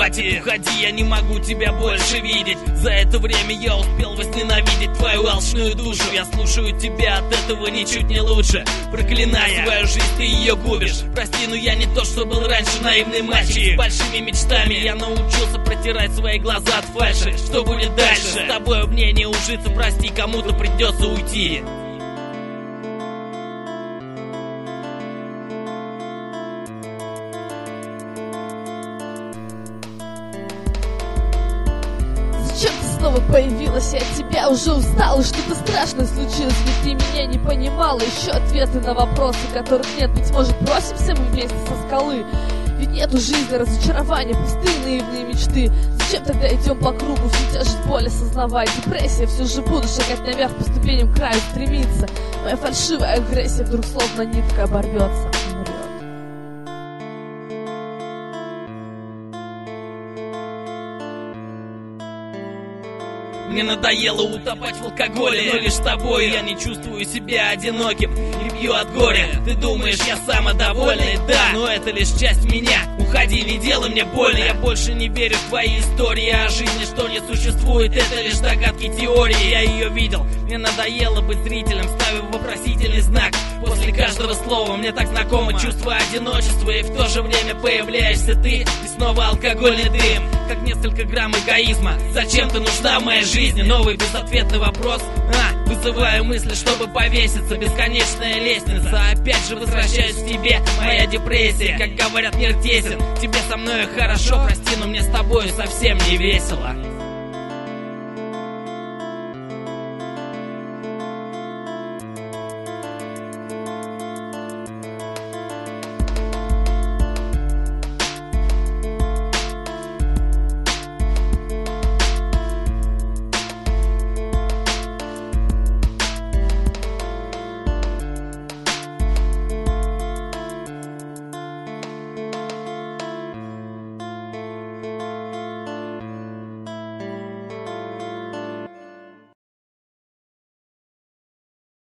хватит, уходи, я не могу тебя больше видеть. За это время я успел возненавидеть твою алчную душу. Я слушаю тебя, от этого ничуть не лучше. Проклиная свою жизнь, ты ее губишь. Прости, но я не то, что был раньше наивный мальчик с большими мечтами. Я научился протирать свои глаза от фальши. Что будет дальше? С тобой мне не ужиться, прости, кому-то придется уйти. Зачем ты снова появилась? Я от тебя уже устала. Что-то страшное случилось, ведь ты меня не понимала. Еще ответы на вопросы, которых нет. Быть может, бросимся мы вместе со скалы? Ведь нету жизни, разочарования, пустые наивные мечты. Зачем тогда идем по кругу, все тяжесть боль осознавать? Депрессия, все же буду шагать наверх, по ступеням к краю стремиться. Моя фальшивая агрессия вдруг словно нитка оборвется. Мне надоело утопать в алкоголе, но лишь с тобой я не чувствую себя одиноким и бью от горя. Ты думаешь, я самодовольный? Да, но это лишь часть меня. Уходи, не делай мне больно. Я больше не верю в твои истории о жизни, что не существует. Это лишь догадки, теории, я ее видел. Мне надоело быть зрителем, ставив вопросительный знак после каждого слова. Мне так знакомо чувство одиночества, и в то же время появляешься ты, и снова алкогольный дым, как несколько грамм эгоизма. Зачем ты нужна в моей жизни? Новый безответный вопрос. Вызываю мысли, чтобы повеситься. Бесконечная лестница. Опять же возвращаюсь к тебе. Моя депрессия, как говорят, мир тесен. Тебе со мной хорошо, прости, но мне с тобой совсем не весело.